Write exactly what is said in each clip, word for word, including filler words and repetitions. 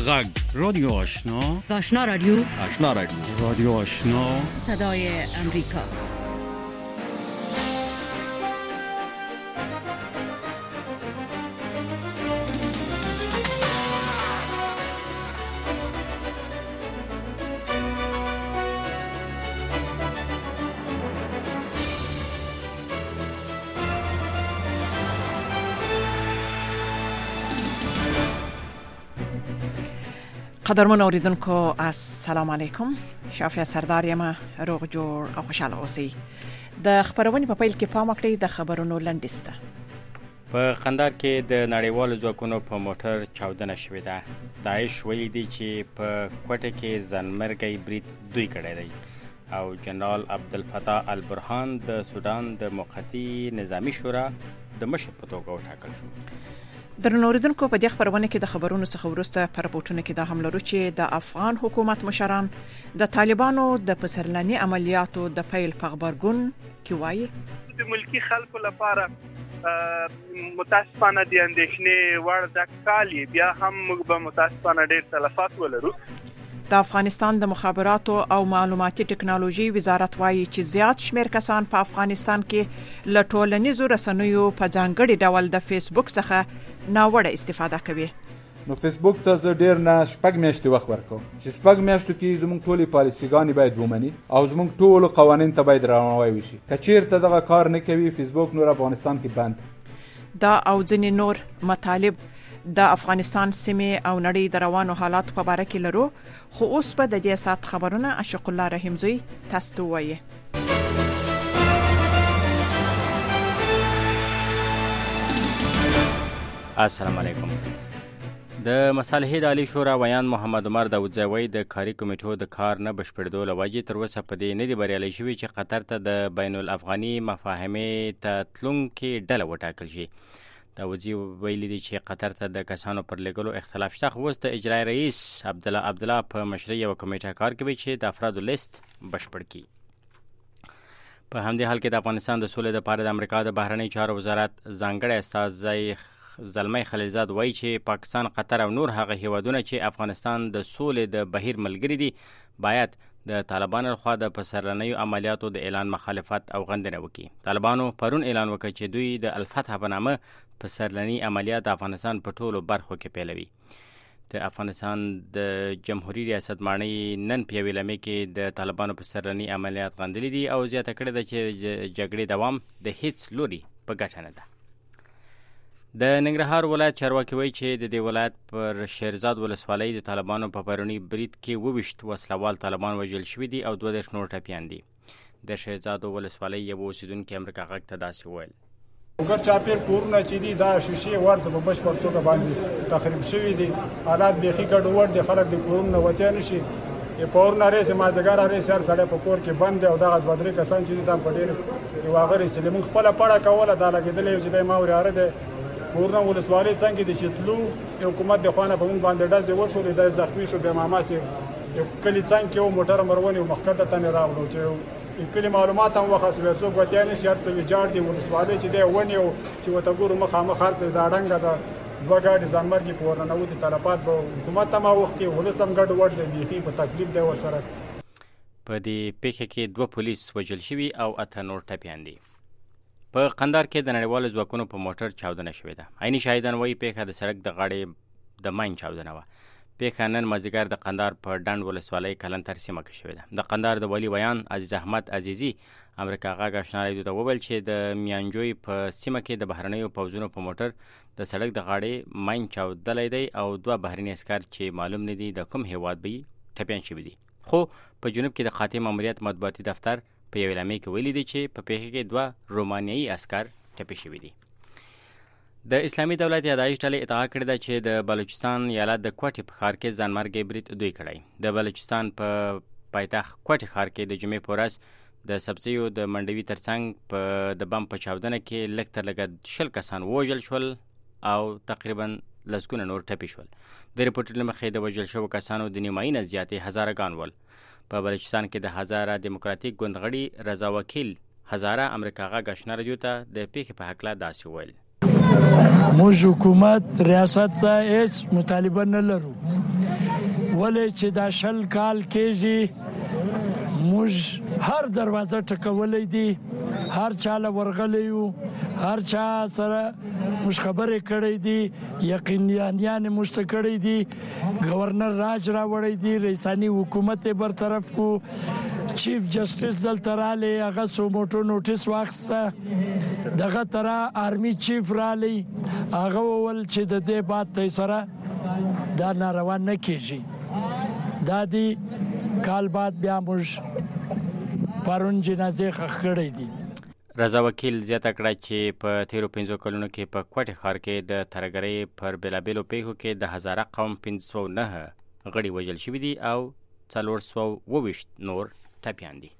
غږ رادیو آشنا آشنا رادیو آشنا رادیو رادیو آشنا صدای امریکا. قدرمن اوریدونکو السلام علیکم. شافیا سردار یم، روغ جوړ او خوشاله اوسئ. د خبرونې په پیل کې پام وکړئ د خبرونو لنډیسته. په قندهار کې د نړیوالو ځواکونو په موټر چاودنه شوې ده. داعش ویلي دي چې په کوټه کې ځانمرګي برید دوی کړی دی او جنرال عبدالفتاح البرهان د سودان د موقتي نظامی شورا د مشر په توګه وټاکل شو. درنو اوریدونکو په دې خبرونه کې د خبرونو څخه وروسته پر راپورټونه کې دا هم لرو چې د افغان حکومت مشران د طالبانو د پسرلني عملیاتو د پیل په خبرګون کې وایي د ملکی خلکو لپاره متاسفانه د اندېښنې وړ د کالی بیا هم موږ به متاسفانه ډېر تلفات ولرو. د افغانستان د مخابراتو او معلوماتي ټکنالوژي وزارت وایي چې زیات شمیر کسان په افغانستان کې له ټولنیزو رسنیو په ځانګړي ډول د فیسبوک څخه ناوړه استفاده کوي. نو فیسبوک ته زه ډیر نه شپږ میاشتې وخت ورکوم چې شپږ میاشتو کې زموږ ټولې پالیسیګانې باید ومني او زموږ ټولو قوانین ته باید درناوی وشي. که چیرته دغه کار نه کوي فیسبوک نور افغانستان کې بند. دا او ځینې نور مطالب د افغانستان سیمې او نړۍ د روانو حالاتو په اړه کې لرو، خو اوس په د دې سات خبرونه عاشق الله رحیمزوی تاسو ته وایي. السلام علیکم. د مصالحې د عالی شورا ویان محمد عمر داودزی وایي د کاري کمیټو د کار نه بشپړېدو له وجې تر اوسه په دې نه دي بریالي شوي چې قطر ته د بین الافغاني مفاهمې ته تلونکې ډله وټاکل شي. داودزی ویلي دي چې قطر ته د کسانو پر لګلو اختلاف شته، خو اوس د اجرایي رئیس عبدالله عبدالله په مشرۍ یوه کمیټه کار کوي چې د افرادو لیست بشپړ کړي. په همدې حال کې د افغانستان د سولې لپاره د امریکا د بهرنۍ چارو وزارت ځانګړی استازی زلمی خلیلزاد وایي چې پاکستان، قطر او نور هغه هیوادونه چې افغانستان د سولې د بهیر ملګري دي باید د طالبانو لخوا د پسرلنیو عملیاتو د اعلان مخالفت او غندنه وکړي. طالبانو پرون اعلان وکړ چې دوی د الفتح په نامه پسرلني عملیات د افغانستان په ټولو برخو کې پیلوي. د افغانستان د جمهوریت ریاست ماڼۍ نن په یوې لمحې کې د طالبانو پسرلني عملیات غندلي دي او زیاته کړې ده چې جګړې دوام د هیڅ لوري په ګټه نه ده. د ننګرهار ولایت چارواکي وایي چې د دې ولایت پر شیرزاد ولسوالۍ د طالبانو په پروني برید کې اوویشت وسلوال طالبان وژل شوي دي او دوه دېرش نور ټپیان دي. د شیرزاد ولسوالۍ یو اوسیدونکي امریکا غږ ته داسې وویل: وګر چاپیر کورونه چې دي دا شیشې ورڅ په بشپړ توګه باندې تخریب شوي دي. حالات بیخي ګډوډ دي، خلک د کورونو نه وتی نه شي. پورونه رېسې مازدیګر رېسې هر سړی په کور کې بند دی او دغه دوه درې کسان چې دي دا په ډېر یو هغه رېسې موږ خپله پړه کوله دا لګېدلی چې دی ما وراره دی کورونه ولسوالۍ څنګه دي چې تلو حکومت د خوا نه په موږ باندې ډزې وشولې، دی زخمي شو. بیا ماماسې یو کلي څنګ کې یو موټر مروونې یو مخکټه ته مې راوړو چې کلي معلومات هم وخاصوي څوک وتیا نه شي. هر څه ویجاړ دي ولسوالۍ چې دی ونې او چې ورته ګورو مخامخ هر څه دا ډنګه ده. دوه ګاډي ځانمرګي په ورننوتي تلفات به حکومت هم وخت کې ولس هم ګډوډ دی، بیخي په تکلیف دی ورسره. په دې پیښه کې دوه پولیس وژل شوي او اته نور ټپیان دي. په قندهار کې د نړیوالو ځواکونو په موټر چاودنه شوې ده. عیني شاهدان وایي پیښه د سړک د غاړې د ماین چاودنه وه. پیښه نن مازدیګر د قندهار په ډنډ ولسوالۍ کلنتر سیمه کې شوې ده. د قندهار د والي ویان عزیز احمد عزیزي امریکا غږ آشنا رادیو ته وویل چې د میانجوی په سیمه کې د بهرنیو پوځونو په موټر د سړک د غاړې ماین چاودلی دی او دوه بهرني عسکر چې معلوم نه دي د کوم هیواد به ټپیان شوي دي. خو په جنوب کې د قاطع ماموریت مطبوعاتي دفتر په یوې لمحې کې ویلي دي چې په پیښه کې دوه رومانیایي عسکر ټپي شوي دي. د اسلامي دولت یا داعش ډلې ادعا کړې ده چې د بلوچستان ایالت د کوټې په ښار کې ځانمرګي برید دوی کړی. د بلوچستان په پایتخت کوټې ښار کې د جمعې په ورځ د سبزیو د منډوي ترڅنګ په د بم په چاودنه کې لږ تر لږه شل کسان ووژل شول او تقریبا لسګونه نور ټپي شول. د رپورټ له مخې د وژل شوو کسانو د نیمایي نه زیاتې هزاره ول. په بلوچستان کې د هزاره دیموکراتیک ګوند غړي رضا وکیل هزاره امریکا غږ آشنا رادیو ته د پیښې په هکله داسې وویل: موږ حکومت ریاست ته هیڅ مطالبه نه لرو، ولې چې دا شل کال کېږي موږ هر دروازه ټکولی دي، هر چاله ورغلی یو، هر چا سره موږ خبرې کړی دي، یقینیانیان موږ ته کړی دي، گورنر راج راوړی دي، رئیسانی حکومت یې برطرف کو، چیف جسټس دلته رالی، هغه څو موټو نوټیس واخیسته، دغه تره آرمی چیف رالی، هغه وویل چې د دې بعد تی سره دا ناروا نه کېږي. دا دی کال بعد بیا موږ پرون جنازې ښخ کړی دي. رضا وکیل زیاته کړه چې په تیرو پنځو کلونو کې په کوټې ښار کې د ترهګرۍ پر بېلابېلو پیښو کې د هزاره قوم پنځه سوه نهه غړي وژل شوي دي او څلور سوه اووه ویشت نور ټپیان دي.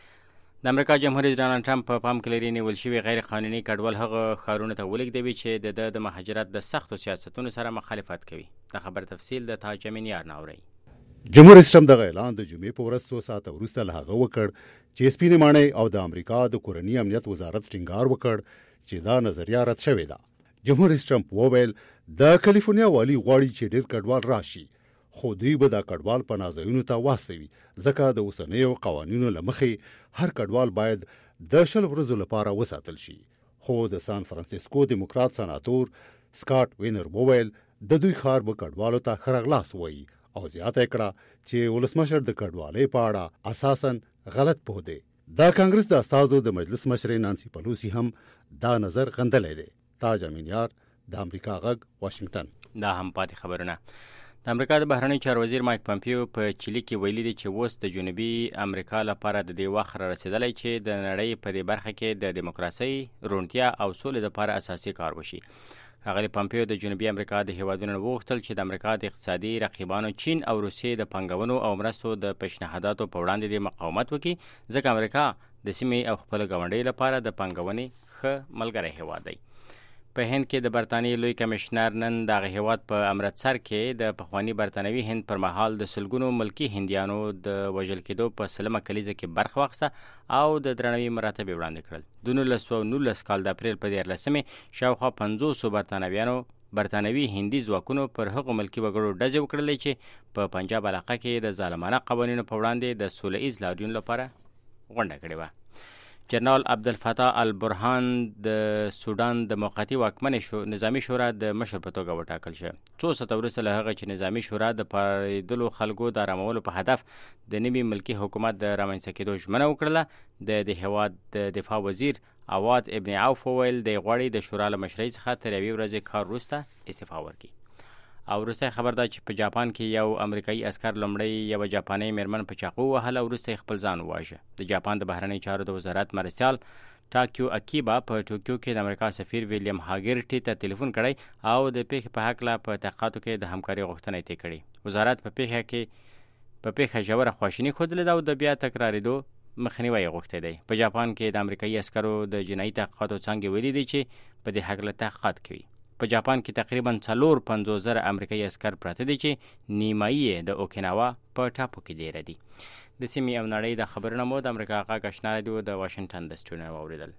د امریکا جمهور رئیس ډانلډ ټرمپ په پام کې لري نیول شوي غیر قانوني کډوال هغه ښارونو ته ولېږدوي چې د ده د مهاجرت د سختو سیاستونو سره مخالفت کوي. د خبر تفصیل د تاج امین یار نه اورئ. جمهور رئیس ټرمپ دغه اعلان د جمعې په ورځ څو ساعته وروسته له هغه وکړ چې سپینې ماڼۍ او د امریکا د کورني امنیت وزارت ټینګار وکړ چې دا نظریه رد شوې ده. جمهور رئیس ټرمپ وویل د کالیفورنیا والي غواړي چې ډېر کډوال راشي، خو دوی به دا کډوال په نازیونو ته واستوي، ځکه د اوسنیو قوانینو له مخې هر کډوال باید د شل ورځو لپاره وساتل شي. خو د سان فرانسیسکو دیموکرات سناتور سکاټ وینر وویل د دوی ښار به کډوالو ته ښه راغلاست وایي او زیاته کړه چې ولسمشر د کډوالۍ په اړه اساساً غلط پوه دی. دا کانګرس د استازو د مجلس مشرې نانسي پلوسی هم دا نظر غندلی دی. تاج امین یار، د امریکا غږ، واشنگټن. دا هم پاتې خبرونه. د امریکا د بهرنی چارو وزیر مایک پمپیو په چیلي کې ویلي دی چې اوس د جنوبي امریکا لپاره د دې وخت را رسېدلی چې د نړۍ په دې برخه کې د دیموکراسۍ، روڼتیا او سولې لپاره اساسي کار وشي. ښاغلي پمپیو د جنوبي امریکا د هیوادونو نه وغوښتل چې د امریکا د اقتصادي رقیبانو چین او روسیې د پانګونو او مرستو د پیشنهاداتو په وړاندې د مقاومت وکړي، ځکه امریکا د سیمې او خپل ګاونډۍ لپاره د پانګونې ښه ملګری هیواد دی. په هند کې د برطانیې لوی کمشنر نن دغه هیواد په امرتسر کې د پخواني برطانوي هند پر مهال د سلګونو ملکي هندیانو د وژل کېدو په سلمه کلیزه کې برخه واخیسته او د درناوي مراتب یې وړاندې کړل. د نولس سوه نولس کال د اپریل په دیارلسمې شاوخوا پنځوسو برطانویانو برطانوي هندي ځواکونو پر هغو ملکي وګړو ډزې وکړلې چې په پنجاب علاقه کې د ظالمانه قوانینو په وړاندې د سوله ایز لاریون لپاره غونډه کړې وه. جنرال عبدالفتاح البرهان د سودان د موقتي واکمن شو نظامی شورا د مشر په توګه وټاکل شو. څو ساعته وروسته له هغه چې نظامی شورا د پارېدلو خلکو د آرامولو په هدف د نوي ملکي حکومت د رامنځته کېدو ژمنه وکړله، د دې هېواد د دفاع وزیر عواد ابن عوف وویل دی غواړي د شورا له مشرۍ څخه تر یوې ورځې کار وروسته استعفا ورکړي. او وروسته خبر ده چې په جاپان کې یو امریکایي اسکر لومړی یوه جاپانۍ میرمن په چاقو ووهله او وروسته یې خپل ځان وواژه. د جاپان د بهرنۍ چارو د وزارت مرستیال ټاکیو اکیبا په ټوکیو کې د امریکا سفیر ویلیام هاګرټي ته تلیفون کړی او د پیښې په هکله په تحقیقاتو کې د همکارۍ غوښتنه یې کړې. وزارت په پیښه کې په پیښه ژوره خواشیني ښودلې ده او د بیا تکرارېدو مخنیوی یې غوښتی دی. په جاپان کې د امریکایي عسکرو د جنایي تحقیقاتو څانګې ویلي دي چې په دې هکله تحقیقات کوي. په جاپان کې تقریبا څلور پنځوس زره امریکایي عسکر پراته دي چې نیمایي یې د اوکیناوا په ټاپو کې دیره دي. د سیمې او نړۍ د خبرونه مو د امریکا غږ آشنا راډیو د واشنګټن د سټوډیو نه واورېدل.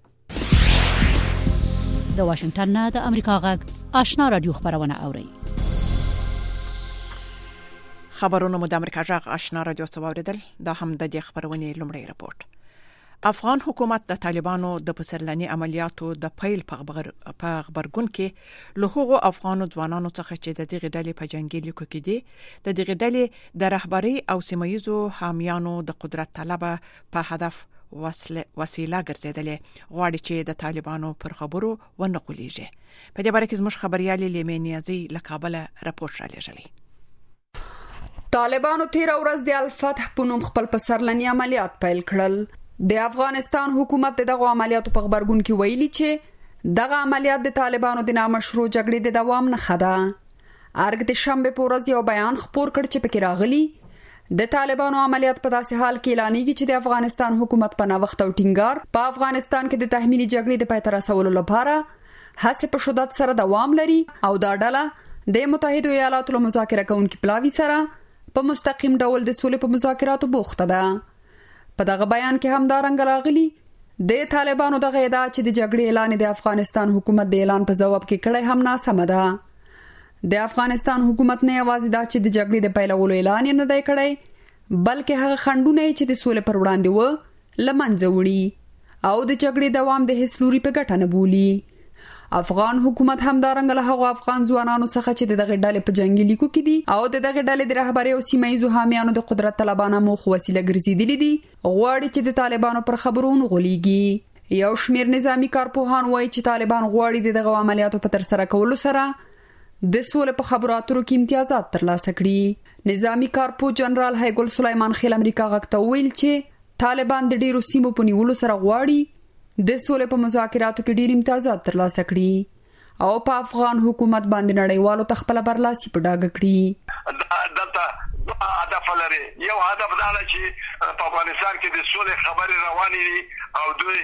د واشنګټن نه د امریکا غږ آشنا راډیو خبرونه اورئ. خبرونه مو د امریکا غږ آشنا راډیو څخه واورېدل. دا هم د دې خبرونې لومړی رپورټ. افغان حکومت د طالبانو د پسرلني عملیاتو د پیل په خبرګون کې له هغو افغانو ځوانانو څخه چې د دغه ډلې په جنگي لیکو کې دي د دغه ډلې د رهبري او سیمایزو حامیانو د قدرت طلبه په هدف وسیله ګرځیدلې غواړي چې د طالبانو پر خبرو ونه غولېږي. په دې باره کې زموږ خبريالي لیمه نیازي له کابل راپورټ را لېږلی. طالبانو تیر ورځ د الفتح په نوم خپل پسرلني عملیات پیل کړل. د افغانستان حکومت دغه عملیاتو په خبرګون کې ویلي چې دغه عملیات د طالبانو د نامشروع جګړې د دوام نښه ده. ارګ د شنبه په ورځ یو بیان خپور کړ چې پکې راغلي د طالبانو عملیات په داسې حال کې اعلانېږي چې د افغانستان حکومت په نوښت او ټینګار په افغانستان کې د تحمیلي جګړې د پای ته رسولو لپاره هڅې په شدت سره دوام لري او دا ډله د متحده ایالاتو له مذاکره کوونکو پلاوي سره په مستقیم ډول د سولې په مذاکراتو بوخته ده. په دغه بیان کې هم دا رنګ راغلی د طالبانو دغه ادعا چې د جګړې اعلان د افغانستان حکومت د اعلان په جواب کې کړی هم ناسمه ده. د افغانستان حکومت نه یوازې دا چې د جګړې د پیلولو اعلان نه دی کړی، بلکې هغه خنډونه چې د سولې پر وړاندې و له منځه وړي او د جګړې دوام د هیڅ لوري په ګټه نه بولي. افغان حکومت همدارنګه له هغو افغان ځوانانو څخه چې د دغه ډلې په جنگي لیکو کې دي او د دغه ډلې د رهبرۍ او سیمه ییزو حامیانو د قدرت طلبانه موخ وسیله ګرځېدلي دي، غواړي چې د طالبانو پر خبرو ونغولېږي. یو شمېر نظامي کارپوهان وایي چې طالبان غواړي د دغه عملیاتو په ترسره کولو سره د سولې په خبرو اترو کې امتیازات ترلاسه کړي. نظامي کارپوه جنرال هیګل سلیمان خیل امریکا غږ ته وویل چې طالبان د ډیرو سیمو په نیولو سره غواړي د سولې په مذاکراتو کې ډیر امتیازات ترلاسه کړي او په افغان حکومت باندې نړیوالو ته خپل برلاسي په ډاګه کړي. دلته هدف لري. یو هدف دا دی چې په افغانستان کې د سولې خبرې روانې دي او دوی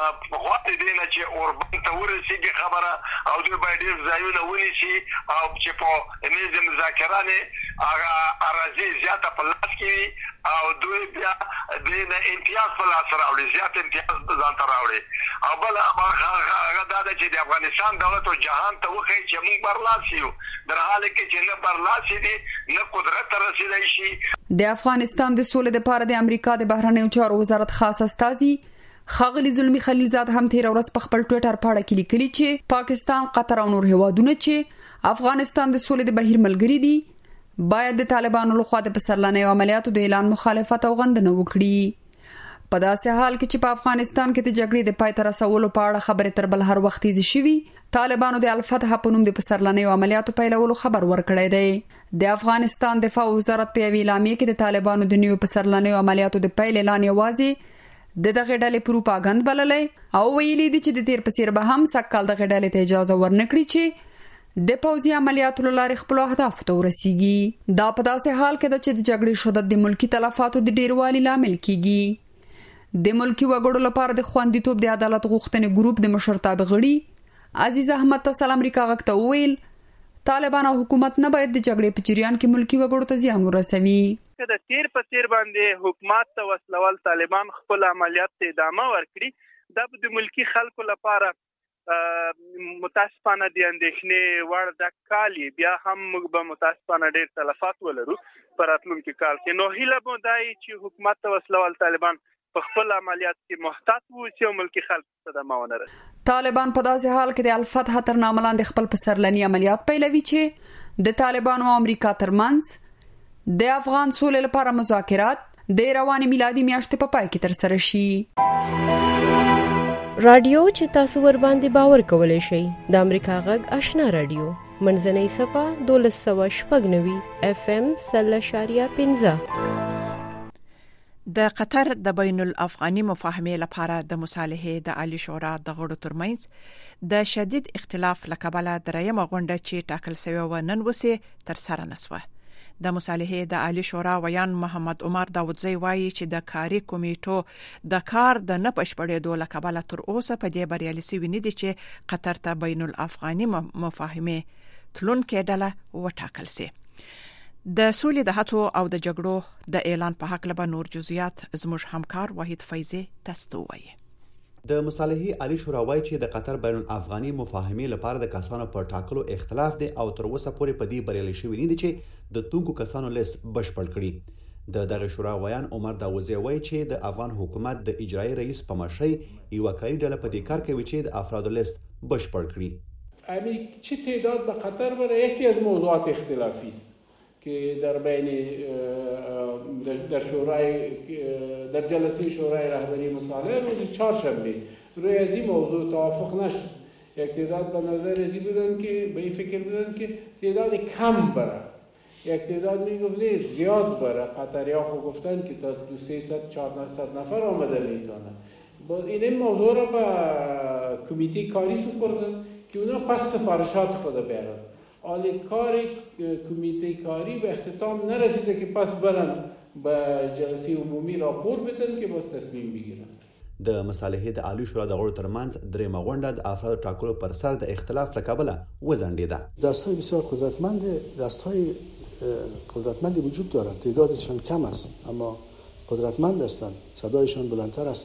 غواړي دي چې اوربند ته ورسیږي خبره او دوی باید ډیر ځایونه ونیسي او چې په میز مذاکراتو هغه اراضي زیاته په لاس کې وي او دوی بیا د امتیاز په لاس راوړي، زیات امتیاز ځان ته راوړي. او بل هغه دا دی چې د افغانستان دولت او جهان ته وښیي چې موږ برلاسي یو، در حال کې چې نه برلاسي دي نه قدرت ته رسېدلی شي. د افغانستان د سولې لپاره د امریکا د بهرنیو چارو وزارت خاص استازي ښاغلي زلمي خلیلزاد هم تیر ورځ په خپل ټویټر پاڼه کې لیکلي چې پاکستان، قطر او نور هیوادونه چې افغانستان د سولې د بهیر ملګري دي باید د طالبانو لخوا د پسرلنیو عملیاتو د اعلان مخالفت او غندنه وکړي. په داسې حال کې چې په افغانستان کې د جګړې د پای ته رسولو په اړه خبرې تر بل هر وخت تیزې شوي، طالبانو د الفتح په نوم د پسرلنیو عملیاتو پیلولو خبر ورکړی دی. د افغانستان دفاع وزارت په یوې اعلامیه کې د طالبانو د نویو پسرلنیو عملیاتو د پیل اعلان یوازې د دغه ډلې پروپاګند بللی او ویلي دي چې د تیر په څیر به هم سږکال دغه ډلې ته اجازه ورنکړي چې د پوځي عملیاتو له لارې خپلو اهدافو ته ورسیږي. دا په داسې حال کې ده چې د جګړې شدت د ملکي تلفاتو د ډیروالي لامل کیږي. د ملکي وګړو لپاره د خوندیتوب د عدالت غوښتنې ګروپ د مشرتابه غړي عزیز احمد تسل امریکا غږ ته وویل طالبان او حکومت نه باید د جګړې په جریان کې ملکي وګړو ته زیان ورسوي. که د تیر په تیر باندې حکومت ته وسلوال طالبان خپل عملیات ته ادامه ورکړي، دا به د ملکي خلکو لپاره متاسفانه د اندېښنې وړ د کالي بیا هم موږ به متاسفانه ډېر تلفات ولرو په راتلونکي کال کې. نو هیله مو دا چې حکومت ته وسلوال طالبان په خپل عملیات کې محتاط ووسي او ملکي خلکو ته دمه ونه رسي. طالبان په داسې حال کې د الفتح تر نامه لاندې خپل پسرلني عملیات پیلوي چې د طالبانو او امریکا ترمنځ د افغان سولې لپاره مذاکرات د روانې میلادي میاشتې په پای کې ترسره شي. رادیو چې تاسو ور باندې باور کولای شئ د امریکا غږ آشنا رادیو منځنۍ صفه دولس سوه شپږ نوي اف ام سل اشاریه پنځه. د قطر د بین الافغاني مفاهمې لپاره د مصالحې د عالی شورا د غړو ترمنځ د شدید اختلاف لکبله درېیمه غونډه چې ټاکل شوې و نن وسې تر سره نسوه. د مصالحې د عالی شورا ویان محمد عمر داودزی وایي چې د کاري کمیټو د کار د نه بشپړېدو له کبله تر اوسه په دې بریالي شوي نه دي چې قطر ته بین الافغاني مفاهمې تلونکې ډله وټاکل شي. د سولې د هڅو او د جګړو د اعلان په حق له نور جزئیات زموږ همکار وحید فیضی تاسو وایي. د مصالحې عالی شورا وایي چې د قطر بین الافغاني مفاهمې لپاره د کسانو پر ټاکلو اختلاف دی او تر اوسه پورې په دې بریالي شوي نه دي چې د توکو کسانو لیست بشپړ کړي. د دغه شورا ویان عمر داوودزی وایي چې د افغان حکومت د اجرایی رئیس په مشرۍ یوه کاري ډله په دې کار کوي چې د افرادو لیست بشپړ کړي. همین چه تعداد به قطر برای یکی از موضوعات اختلافی است که در بین در شورای در جلسه شورای رهبری مصالحه روز چهارشنبه روی از این موضوع توافق نشد. یک تعداد به نظر ازی بودن که به این فکر بودن که تعداد کم بره، یک تعداد میگفت نه زیاد بره. قطری ها خود گفتن که تا دو سیصد چهارصد نفر آمده میتونه. باز این موضوع را به کمیته کاری سپردن که اونا پس سفارشات خود بیارن. حالی کار کمیته کاری به اختتام نرسیده که پس برن به جلسه عمومی راپور بدن که باز تصمیم بگیرن. د مصالحې د عالی شورا د غړو ترمنځ درېیمه غونډه د افرادو ټاکلو پر سر د اختلاف له کبله وځنډېده. دست‌های بسیار قدرتمند دست‌های قدرتمندی وجود دارند، تعدادشان کم است اما قدرتمند هستند، صدایشان بلندتر است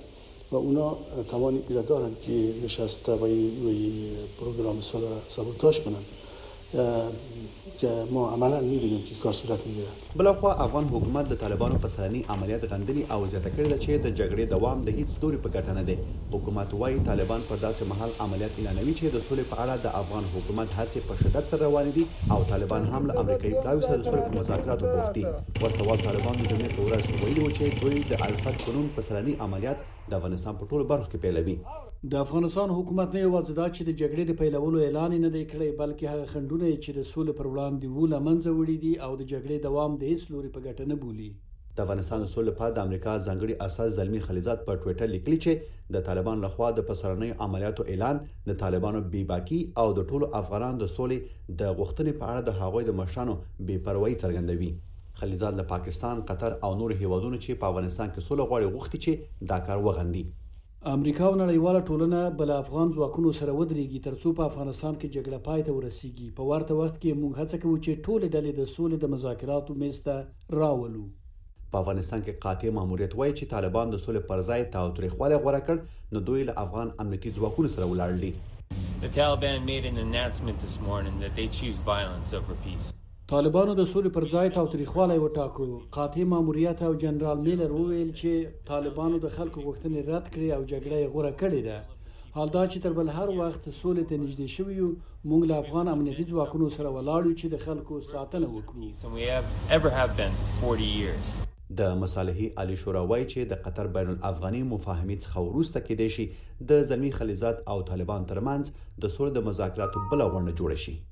و اونا توان را دارن که نشسته و این پروگرام سال را سابوتاژ کنن که ما عملا می‌بینیم که کار صورت می‌گیره. بلخوا افغان حکومت د طالبانو په سرني عملیات غندلي او زیاته کړې ده چې د جګړې دوام د هیڅ دوري په ګټه نه دی. حکومت وايي طالبان پر داسې مهال عملیات اعلانوي چې د سولې په اړه د افغان حکومت هڅې په شدت سره روانې دي او طالبان هم له امریکایي پلاوي سره د سولې په مذاکراتو بوخت دي. وسوال طالبان د جمعې په ورځ ویلي و چې دوی د الفت قانون په سرني عملیات د افغانستان په ټولو برخو کې پیلوي. د افغانستان حکومت نه یوازې دا چې د جګړې د پیلولو اعلان نه دی کړی بلکې هغه خنډونه چې د سولې پر وړاندې وو له منځه وړي دي او د جګړې دوام د هیڅ لوري په ګټه نه بولي. د افغانستان د سولې لپاره د امریکا ځانګړي اساس زلمی خلیزات په ټوئیټر لیکلي چې د طالبان لخوا د پسرنۍ عملیاتو اعلان د طالبانو بیباکی او د ټولو افغانانو د سولې د غوښتنې په اړه د هغوی د مشرانو بې پروايي څرګندوي. خلیزات له پاکستان، قطر او نور هیوادونو چې په افغانستان کې سوله غواړي غوښتي چې دا کار وغندي. امریکا او نړیواله ټولنه بل افغان ځواکونو سره ودرېږي ترڅو په افغانستان کې جګړه پای ته ورسیږي. په ورته وخت کې موږ هڅه کوو چې ټول ډلې د سولې د مذاکراتو میز ته راولو. په افغانستان کې قاطع ماموریت وایي چې طالبان د سولې پر ځای تاوتریخوالی غوره کړ نو دوی له افغان امنیتي ځواکونو سره ولاړ دي. The Taliban made an announcement this morning that they choose violence over peace. طالبانو د سولې پر ځای تاوتریخوالی وټاکو. قاطع ماموریت او جنرال میلر وویل چې طالبانو د خلکو غوښتنې رد کړې او جګړه یې غوره کړې ده. حال دا چې تر بل هر وخت سولې ته نږدې شوي یو موږ له افغان امنیتي ځواکونو سره ولاړو چې د خلکو ساتنه وکړو. د مصالحې عالی شورا وایي چې د قطر بین الافغاني مفاهمې څخه وروسته کېدای شي د زلمی خلیزات او طالبان ترمنځ د سولې د مذاکراتو بله غونډه جوړه شي.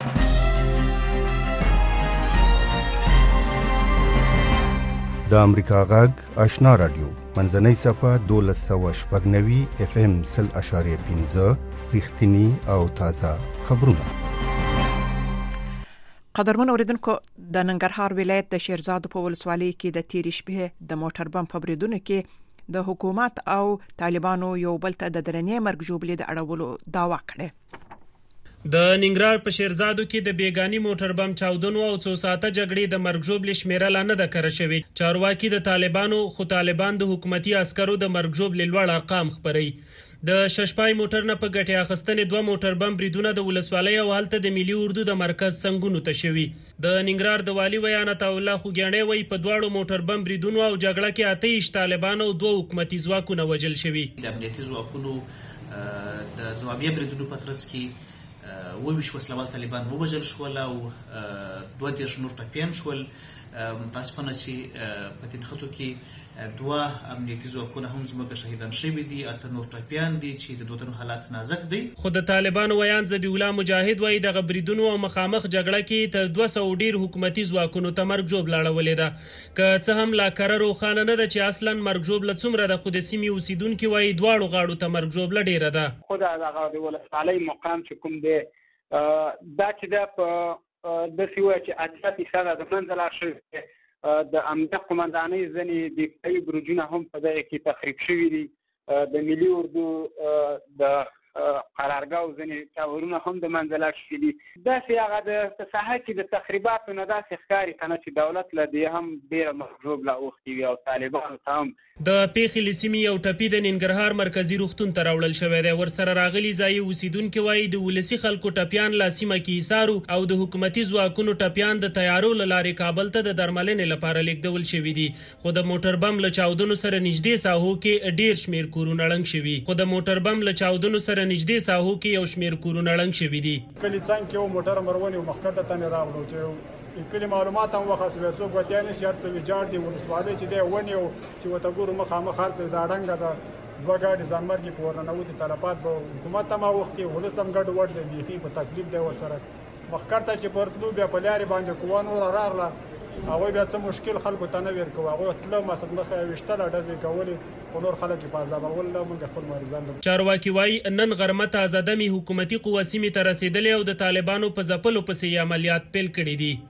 د امریکا غږ آشنا رادیو منځنۍ صفه دولس سوه شپږ نوي اف ام سل اشاریه پنځه رښتینی او تازه خبرونه. قدرمن اوریدونکو د ننګرهار ولایت د شیرزاد په ولسوالۍ کې د تیر شپه د موټر بم په بریدونو کې د حکومت او طالبانو یو بل ته د درنې مرګ ژوبلې د اړولو داوا کړې. د ننګرهار په شیرزادو کې د بیګانی موټر بم چاودنو او څو ساعته جګړې د مرګ ژوبلې شمیره لا نه ده کره شوې. چارواکي د طالبانو خو طالبان د حکومتي عسکرو د مرګ ژوبلې لوړ ارقام خبري. د ششپای موټر نه په ګټه اخستنې دوه موټر بم بریدونه د ولسوالۍ او هلته د ملي اردو د مرکز څنګهونو ته شوي. د ننګرهار د والی ویانت الله خوګیاڼي وایي په دواړو موټر بم بریدونو او جګړه کې اته ایش طالبان او دوه حکومتي ځواکونه وژل شوي. د امنیتي ځواکونو د ځوابي بریدونو په ترڅ کې وویش وسلوال طالبان ووژل شول او دوه دیرش نور ټپیان شول. متاسفانه چې په دې خطو کې دوه امنیتي ځواکونه هم زموږ شهیدان شوي دي، اته نور ټپیان دي چې د دوه حالات نازک دي. خو د طالبانو ویان ذبیح الله مجاهد وایي د بریدونو او مخامخ جګړه کې تر دوه سوه ډیر حکومتي ځواکونو ته مرګ ژوبله اړولې ده. که څه هم لا کره روښانه نه ده چې اصلا مرګ ژوبله څومره ده، خو د سیمې اوسیدونکي وایي دواړو غاړو ته مرګ ژوبله ډیره ده. خو د هغه ولسوالۍ مقام چې کوم دی دا چې دا په داسې وایي چې اتیا فیصده د منځه لاړ شوی. د امنیت قمندانۍ ځینې دفاعي برجونه هم په دغه کې تخریب شوي دي. د ملي اردو د قرارګاه ځینې ټاورونه هم د منځه لاړ شوي دي. داسې هغه د ساحه کې د تخریباتو نه داسې ښکاري که نه چې دولت له دې هم ډېره مرګ ژوبله اوښتې وي او طالبانو ته هم. د پیښې له سیمې یو ټپي د ننګرهار مرکزي روغتون ته راوړل شوی دی. ورسره راغلي ځایي اوسیدونکي وایي د ولسي خلکو ټپیان لا سیمه کې ایسارو او د حکومتي ځواکونو ټپیان د تیارو له لارې کابل ته د درملنې لپاره لیږدول شوي دي. خو د موټر بم له چاودنو سره نږدې ساحو کې ډېر شمېر کورونه ړنګ شوي. خو د موټر بم له چاودنو سره نږدې ساحو کې یو شمېر کورونه ړنګ شوي دي. کلي څنګ کې یو موټر مرونې مخکته ته نه راوړو چې کلی معلومات هم وخاصه څوک وتیا نه شي هرڅه ویجاړ دي. ولسوالۍ چې دی ونې او چې ورته ګورو مخامخ هر څه دا ډنګه ده. دوه ګاډي ځانمرګي په ورننوتي تلفات به حکومت هم اوښتي، ولس هم ګډ وډ دی، بیخي په تکلیف دی ورسره. مخکرته چې پر تلو بیا په لارې باندې قوا نوره راغله، هغوی بیا څه مشکل خلکو ته نه ورکوو. هغوی تله مقصد مخه یې ویشتله ډزې کولې، خو نور خلک یې په عذابول نه موږ خپل مریضان. چارواکي وایي نن غرمه تازه دمې حکومتي قوه سیمې ته رسېدلې او د طالبانو په ځپلو پسې یې عملیات پیل کړي دي.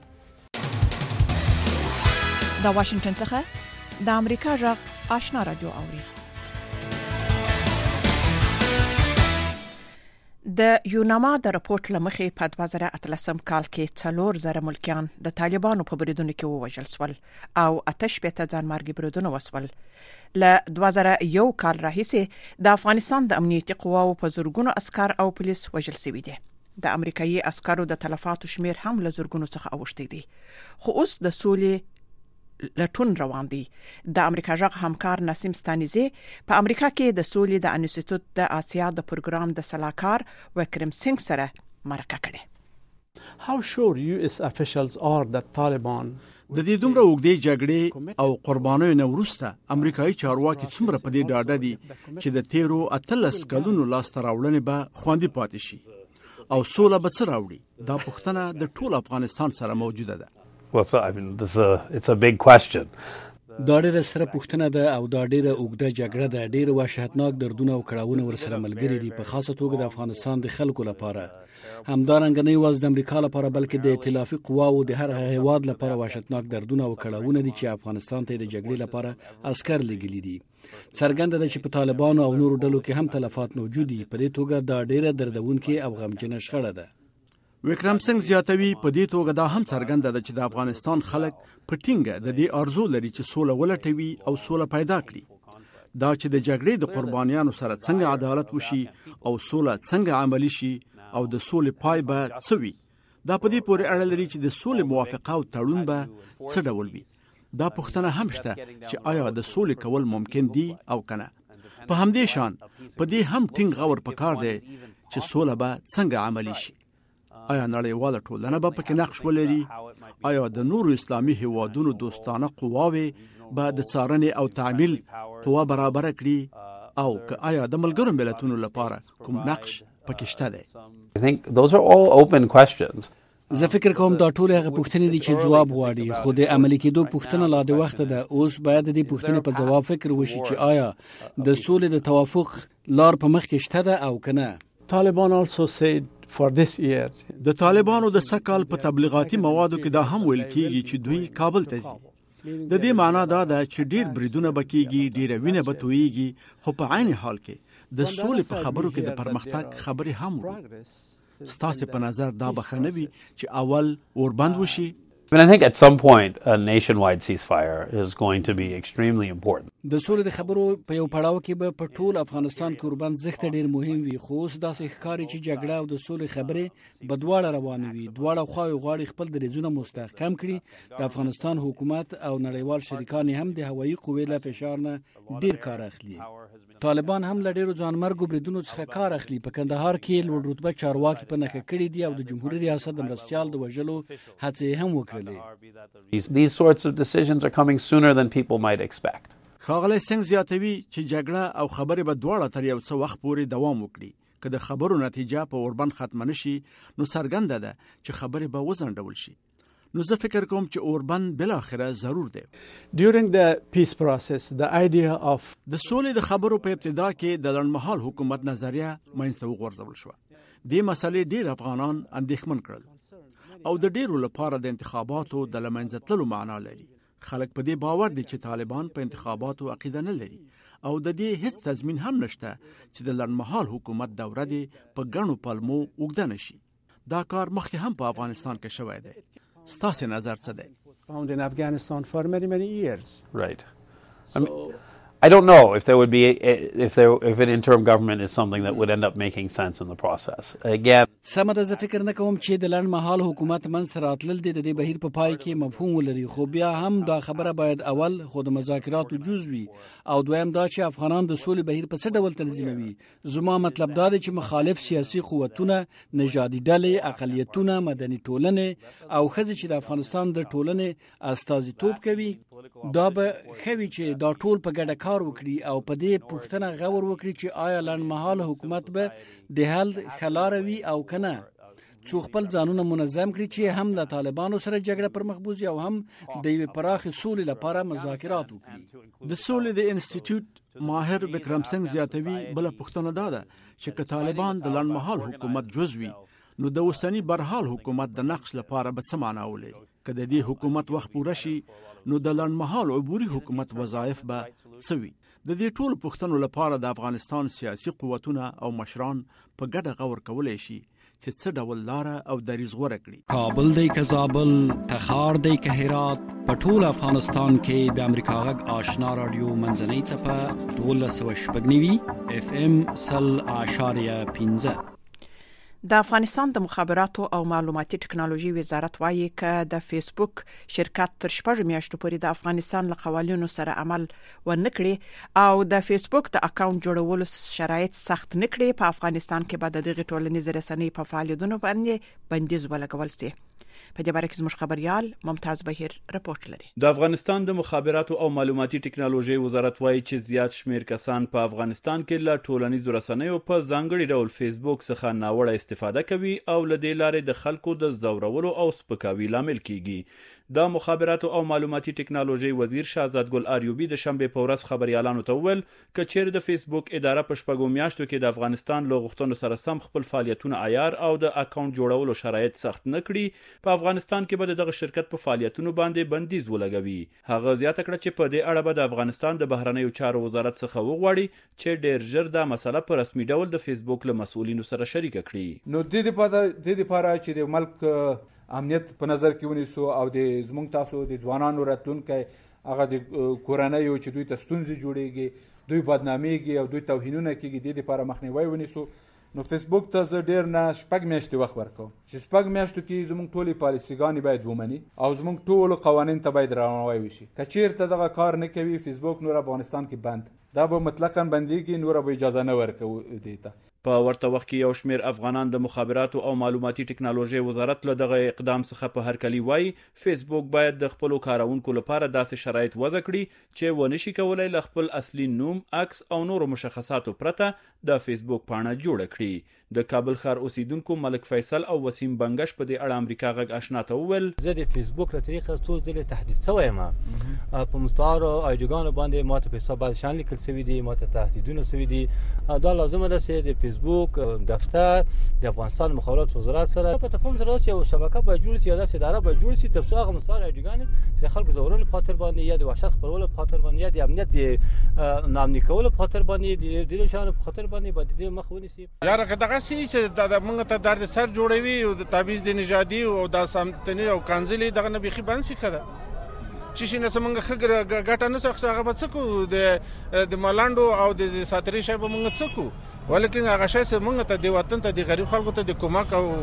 د واشنگټن څخه د امریکا غږ آشنا رادیو اوري. د یوناما د راپورټ لمخې په دوه زره اتلسم کال کې څلور زره ملکیان د طالبانو په بریدونو کې ووژل شول او اته شپېته ځانمرګي بریدونه وشول. له دوه زره یو کال راهیسې د افغانستان د امنیتي قواو په زرګونو عسکر او پولیس وژل شوي دي. د امریکایي عسکرو د تلفاتو شمیر هم له زرګونو څخه اوښتی دي. خو اوس د سولې لټون روان دي. د امریکا ژغ همکار نسیم ستانیزی په امریکا کې د سولې د انسټیټیوټ د آسیا د پروګرام د سلاکار وکرم سنگ سره مرکه کړې. How sure U S officials are that Taliban د دې دومره اوږدې جګړې او قربانیو نه وروسته امریکایي چارواکي څومره په دې ډاډه دي چې د تیرو اتلس کلونو لاسته راوړنې به خوندي پاتې شي او سوله به څه راوړي؟ دا پوښتنه د ټول افغانستان سره موجوده ده. Well, so, I mean, this is a, it's a big question. دا ډېره ستره پوښتنه ده او دا ډېره اوږده جګړه ده. ډېر وحشتناک دردونه او کړاوونه ورسره ملګري دي، په خاصه توګه د افغانستان د خلکو لپاره. همدارنګه نه یوازې د امریکا لپاره بلکې د ائتلافي قواو د هر هیواد لپاره وحشتناک دردونه او کړاوونه دي چې افغانستان ته د جګړې لپاره عسکر لګلي دي. څرګنده ده چې په طالبانو او نورو ډلو کې هم تلفات موجود دي. په دې توګه دا ډېره دردونکې او غمجنه شخړه ده. وکرم سنگ زیاتوي په دې توګه دا هم څرګنده ده چې د افغانستان خلک په ټینګه د دې ارزو لري چې سوله ولټوي او سوله پیدا کړي. دا چې د جګړې د قربانیانو سره څنګه عدالت وشي او سوله څنګه عملی شي او د سولې پای به څه وي، دا په دې پورې اړه لري چې د سولې موافقه او تړون به څه ډول وي. دا پوښتنه هم شته چې آیا د سولې کول ممکن دي او کنه. په همدې شان په دې هم ټینګ غور پکار دی چې سوله به څنګه عملی شي. آیا نړیواله ټولنه به پکې نقش ولري؟ آیا د نورو اسلامي هیوادونو دوستانه قواوې به د څارنې او تعمیل قوا برابره کړي او که آیا د ملګرو ملتونو لپاره کوم نقش پکې شته دی؟ I think those are all open questions. زه فکر کوم دا ټول هغه پوښتنې دي چې جواب غواړي، خو د عملي کېدو پوښتنه لا د وخت ده. اوس باید د دې پوښتنې په جواب فکر وشي چې آیا د سولې د توافق لار په مخ کې شته ده او کنه. Taliban also said for this year د طالبانو د سکال په تبلیغاتي موادو کې دا هم ویل کیږي چې دوی کابل ته ځي. د دې معنا دا ده چې ډیر بریدونه بکیږي، ډیره وینه به تویږي، خو په عین حال کې د سولې په خبرو کې د پرمختګ خبرې هم وي. ستاسو په نظر دا بخنه وي چې اول اوربند وشي؟ I mean, I think at some point a nationwide ceasefire is going to be extremely important. د سولې د خبرو په یو پړاو کې به په ټول افغانستان کې اوربند زښت ډیر مهم وي، خو اوس داسې ښکاري چې جګړه او د سولې خبرې په دواړه روانې وي. دواړه خواوې غواړي خپل دریځونه مستحکم کړي. د افغانستان حکومت او نړیوال شریکان هم د هوایي قوې له فشار نه ډیر کار اخلي. طالبان هم له ډیرو ځانمرګو بریدونو څخه کار اخلي. په کندهار کې لوړ رتبه چارواکي په نښه کړي دي او د جمهوریت ریاست د مرستیال د وژلو هڅې هم وکړلې. These sorts of decisions are coming sooner than people might expect. ښاغلی سنگ زیاتوي چې جګړه او خبرې به دواړه تر یو څه وخت پورې دوام وکړي. که د خبرو نتیجه په اوربند ختمه نشي نو څرګنده ده چې خبرې به وځنډول شي. نو زه فکر کوم چې اوربند بالاخره ضرور دی. During the peace process, the idea of د سولې د خبرو په ابتدا کې د لنډمهال حکومت نظریه منځته وغورځول شوه. دې مسلې ډېر افغانان اندېښمن کړل او د ډېرو لپاره د انتخاباتو د له منځه تللو معنا لري. خلک په دې باور دي چې طالبان په انتخاباتو عقیده نه لري او د دې هیڅ تضمین هم نشته چې د لنډمهال حکومت دوره دې په ګڼو پلمو اوږده نشي. دا کار مخکې هم په افغانستان کې شوی دی. ستاسو نظر څه دی؟ found in Afghanistan for many many years. Right. So, I mean, I don't know if there would be if there if an interim government is something that would end up making sense in the process. Again, سمه ده. زه فکر نه کوم چې د لنډ مهال حکومت منځ راتلل د دې بهیر په پای کې مفهوم ولري، خو بیا هم دا خبره باید اول خود مذاکراتو جز وي او دویم دا چې افغانان د سولې بهیر په څه ډول تنظیموي. زما مطلب دا دی چې مخالف سیاسي قوتونه، نژادي ډلې، اقلیتونه، مدني ټولنې او ښځې چې د افغانستان د ټولنې استازیتوب کوي، دا به ښه وي چې دا ټول په ګډه کار وکړي او په دې پوښتنه غور وکړي چې آیا لنډمهاله حکومت به د حل ښه لاره وي او که نه، څو خپل ځانونه منظم کړي چې هم له طالبانو سره جګړه پر مخ بوځي او هم د یوې پراخې سولې لپاره مذاکرات وکړي. د سولې د انسټیټیوټ ماهر وکرم سنگ زیاتوي بله پوښتنه دا ده چې که طالبان د لنډمهال حکومت جز وي نو د اوسني برحال حکومت د نقش لپاره به څه معنا ولري؟ که د دې حکومت وخت پوره شي نو د لنډمهال عبوري حکومت وظایف به څه وي؟ د دې ټولو پوښتنو لپاره د افغانستان سیاسي قوتونه او مشران په ګډه غور کولی شي چې څه ډول لاره او دریځ غوره کړي. کابل دی که زابل، تخار دی که هرات، په ټول افغانستان کې د امریکا غږ آشنا رادیو منځنۍ څپه دولس سوه شپږ نوي اف ام سل اعشاریه پنځه. د افغانستان د مخابراتو او معلوماتي ټکنالوژي وزارت وایي چې د فیسبوک شرکت تر شپږ میاشتو پورې د افغانستان له قوانینو سره عمل ونه کړي او د فیسبوک د اکاونټ جوړولو شرایط سخت نه کړي، په افغانستان کې به د دغه ټولنیز رسنۍ په فعالیتونو باندې بندیز ولګول شي. په دې باره کې زموږ خبريال ممتاز بهیر رپورت لري. د افغانستان د مخابراتو او معلوماتي ټکنالوژي وزارت وایي چې زیات شمیر کسان په افغانستان کې له ټولنیزو رسنیو په ځانګړي ډول فیسبوک څخه ناوړه استفاده کوي او له دې لارې د خلکو د زورولو او سپکاوي لامل کیږي. د مخابراتو او معلوماتي ټکنالوژي وزیر شهزاد ګل اریوبی د شنبه په ورځ خبريالانو ته وویل چې چیرې د فیسبوک اداره په شپږو میاشتو کې د افغانستان له غوښتنو سره سم خپل فعالیتونه عیار او د اکاونټ جوړولو شرایط سخت نه کړي، په افغانستان کې به دغه شرکت په فعالیتونو باندې بندیز ولګوي. هغه زیاته کړه چې په دې اړه به د افغانستان د بهرنیو چارو وزارت څخه وغواړي چې ډېر ژر دا مسله په رسمي ډول د فیسبوک له مسؤلینو سره شریک کړي. نو د دې لپاره چې د ملک امنیت په نظر کې ونیسو او د زمونږ تاسو د ځوانانو راتلونکي هغه د کورنیو چې دوی ته ستونزې جوړیږي، دوی بدناميږي او دوی توهینونه کوي، د دې لپاره مخنیوي ونیسو. نو فیسبوک ته زه ډیر نه شپږ میاشتې وخت ورکوم چې شپږ میاشتو کې زموږ ټولې پالیسیګانې باید ومني او زموږ ټول قوانین ته باید درناوی وشي. که چیرته دغه کار نه کوي فیسبوک نور افغانستان کې بند، دا به مطلقاً بنديږي، نور به اجازه نه ورکوي دیته. په ورته وخت کې یو شمیر افغانان د مخابراتو او معلوماتي ټکنالوژي وزارت له دغه اقدام څخه په هرکلی وایي فیسبوک باید د خپل کارونکو لپاره داسې شرایط وضع کړي چې ونشي کولای له خپل اصلي نوم، عکس او نورو مشخصاتو پرته د فیسبوک پاڼه جوړه کړي. د کابل ښار اوسیدونکو ملک فیصل او وسیم بنگش په دې اړه امریکا غږ آشنا ته وویل زه د فیسبوک له طریقه څو ځله تهدید شوی یم، په مستعارو ایډیوګانو باندې ماته په حساب شان لیکل شوی دي، ماته تهدیدونه شوی دي. دا لازمه ده چې د فیسبوک دفتر د افغانستان مخابرات وزارت سره په تفاهم سره یو شبکه به جوړ شي یا داسې اداره به جوړ شي ترڅو هغه مستعار ایډیوګان چې خلکو زورولو په خاطر باندې یا د وحشت خپرولو په خاطر باندې یا د امنیت د نامني کولو په خاطر باندې د دې شانو په خاطر باندې به د مخ ونیسي. یاره دغه سي چې د موږ ته درد سر جوړوي او د تعویض د نژادي او د سمتنی او کانزلي دغه نه بيخي بند سي خده چې شنه سمنګ خګر ګټه نه سخت هغه بڅکو د د مالاندو او د ساتري شای به موږ څکو، ولیکن هغه شای سمنګ ته د وطن ته د غریب خلکو ته د کومک او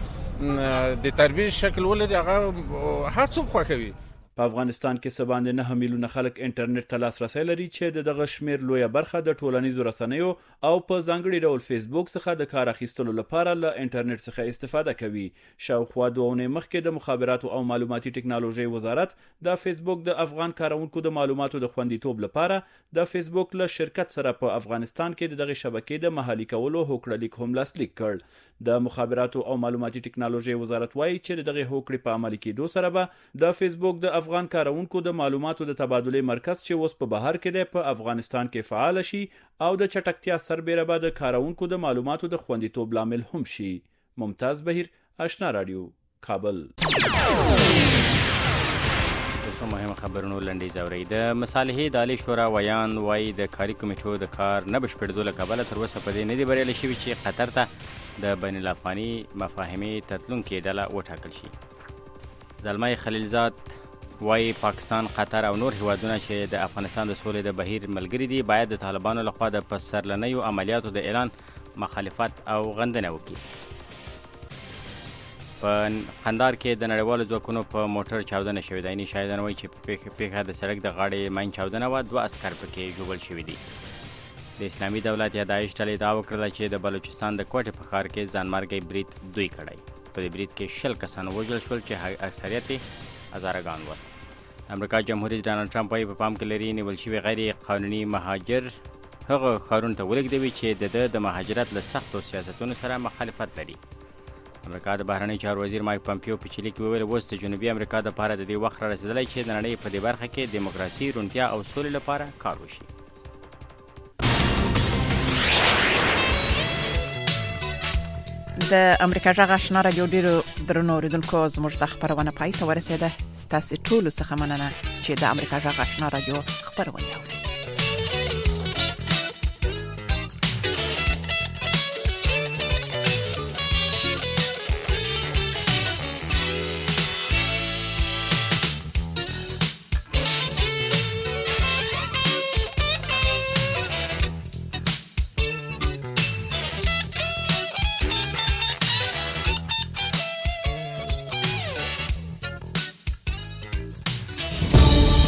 د د تربیه شکل ولري هغه هر څوک خوښوي. په افغانستان کې سباند نه میلیونه خلک انټرنیټ ته لاسرسي لري چې د دغه شمیر لویه برخه د ټولنیزو رسنیو او په ځانګړي ډول فیسبوک څخه د کار اخیستلو لپاره له انټرنیټ څخه استفاده کوي. شاوخوا دوه اونۍ مخکې د مخابراتو او معلوماتي ټکنالوژي وزارت د فیسبوک د افغان کارونکو د معلوماتو د خوندیتوب لپاره د فیسبوک له شرکت سره په افغانستان کې دغه شبکې د محلي کولو هوکړه لیک هم لاسلیک کړ. د مخابراتو او معلوماتي ټکنالوژي وزارت وایي چې دغه هوکړې په عملي کېدو سره به د فیسبوک د افغان کارونکو د معلوماتو د تبادلې مرکز چې اوس په بهر کې دی په افغانستان کې فعال شي او د چټکتیا سربېره به د کارونکو د معلوماتو د خوندیتوب لامل هم شي. ممتاز بهیر، آشنا رادیو، کابل. اوس مهمه خبرونه لنډیز اورئ. د مصالحې د عالی شورا ویان وایي د کاري کمیټو د کار نه بشپړېدو له کبله تر اوسه په دې نه دي بریالي شوي چې قطر ته د بین الافغاني مفاهمې تتلونکې ډله وټاکل شي. زلمی خلیلزاد وایي پاکستان، قطر او نور هیوادونه چې د افغانستان د سولې د بهیر ملګري دي باید د طالبانو لخوا د پسرلنیو عملیاتو د اعلان مخالفت او غندنه وکړي. په قندار کې د نړیوالو ځواکونو په موټر چاودنه شوې ده. یعنې شاهدان وایي چې په پیښه د سړک د غاړې ماین چاودنه وه، دوه عسکر پکې ژوبل شوي دي. د اسلامي دولت یا داعش ډلې دعا وکړله چې د بلوچستان د کوټې په ښار کې ځانمرګی برید دوی کړی. په دې برید کې شل کسان ووژل شول چې اکثریت یې هزاره ګان ول. امریکا جمهور رئیس ډانلډ ټرمپ وایي په پام کې لري نیول شوي غیر قانوني مهاجر هغه ښارونو ته ولېږدوي چې د ده د مهاجرت له سختو سیاستونو سره مخالفت لري. امریکا د بهرنی چارو وزیر مایک پمپیو په چیلي کې وویل اوس د جنوبي امریکا دپاره د دې وخت را رسېدلی چې د نړۍ په دې برخه کې دیموکراسي، روڼتیا او سولې لپاره کار وشي. د امریکا جغ آشنا رادیو ډیرو درنو اوریدونکو زموږ د خبرونه پای ته ورسېده. ستاسو ټول څخه مننه چې د امریکا جغ آشنا رادیو خبرونه اورئ.